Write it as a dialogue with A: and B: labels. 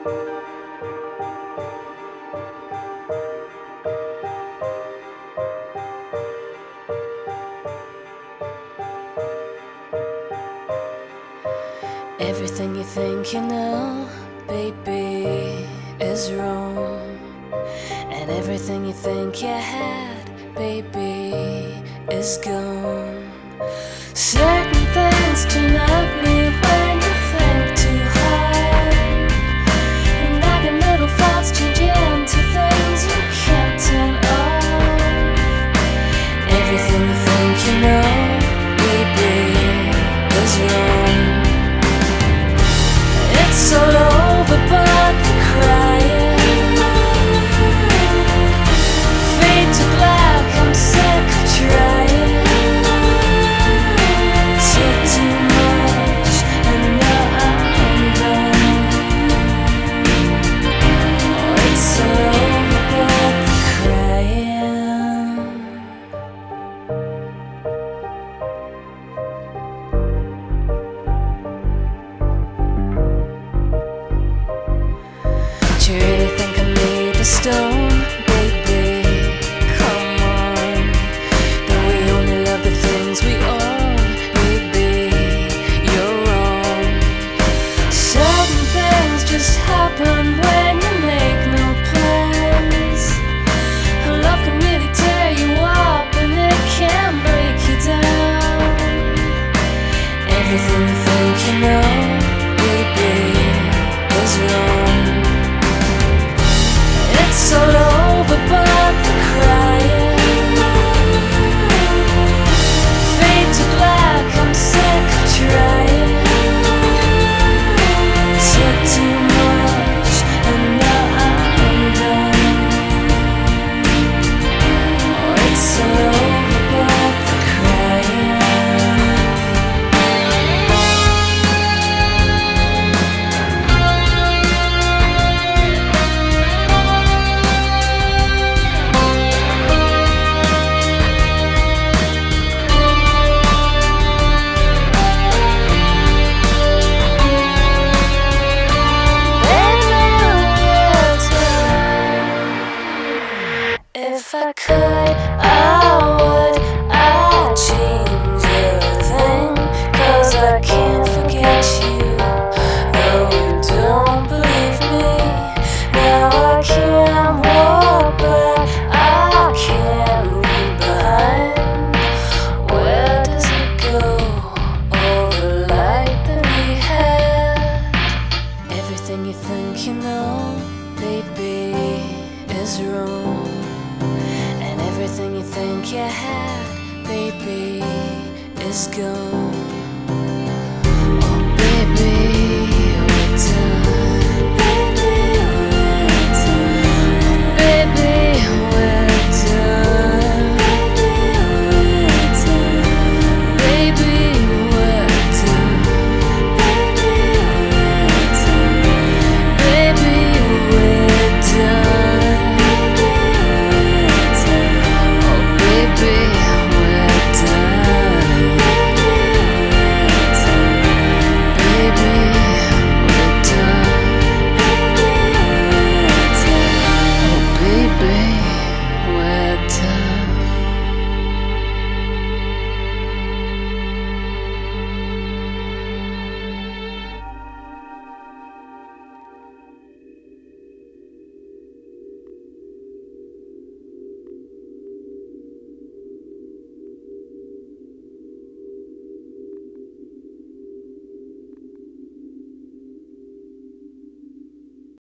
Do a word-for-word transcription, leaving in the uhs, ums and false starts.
A: Everything you think you know, baby, is wrong. And everything you think you had, baby, is gone. Certain things turn ugly when you think too hard, and like a little thoughts change into things you can't turn off. Everything you think you know, baby, is wrong. It's all over but the crying. Fade to black, I'm sick of trying. Took too much and now I'm done. Oh, it's all over but the crying. Do you really think I'm made of stone, baby? Come on. That we only love the things we own, baby. You're wrong. Certain things just happen when you make no plans. And love can really tear you up and it can break you down. Everything you think you know, baby, is wrong. It's all over but the crying. Fade to black, I'm sick of trying. Took too much and now I'm done. Oh, it's all over but the crying. If I could, I would, I'd change everything. Cause I can't forget you, though you don't believe me. Now I can't walk, but I can't leave behind. Where does it go, all the light that we had? Everything you think you know, baby, is wrong. And everything you think you had, baby, is gone.